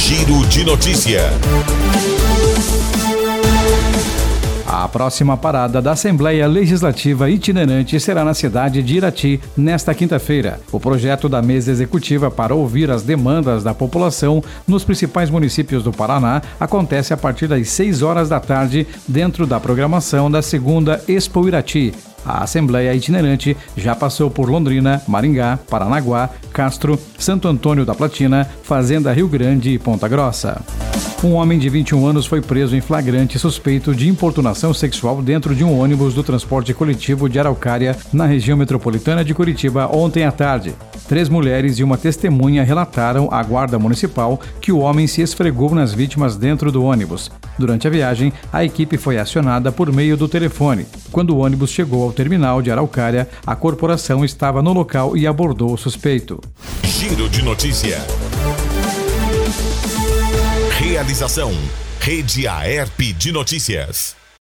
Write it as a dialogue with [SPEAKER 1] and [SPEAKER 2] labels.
[SPEAKER 1] Giro de Notícia.
[SPEAKER 2] A próxima parada da Assembleia Legislativa Itinerante será na cidade de Irati, nesta quinta-feira. O projeto da mesa executiva para ouvir as demandas da população nos principais municípios do Paraná acontece a partir das 6 horas da tarde, dentro da programação da segunda Expo Irati. A Assembleia Itinerante já passou por Londrina, Maringá, Paranaguá, Castro, Santo Antônio da Platina, Fazenda Rio Grande e Ponta Grossa. Um homem de 21 anos foi preso em flagrante suspeito de importunação sexual dentro de um ônibus do transporte coletivo de Araucária, na região metropolitana de Curitiba, ontem à tarde. 3 mulheres e uma testemunha relataram à Guarda Municipal que o homem se esfregou nas vítimas dentro do ônibus. Durante a viagem, a equipe foi acionada por meio do telefone. Quando o ônibus chegou ao terminal de Araucária, a corporação estava no local e abordou o suspeito.
[SPEAKER 1] Giro de Notícia. Realização: Rede Aerp de Notícias.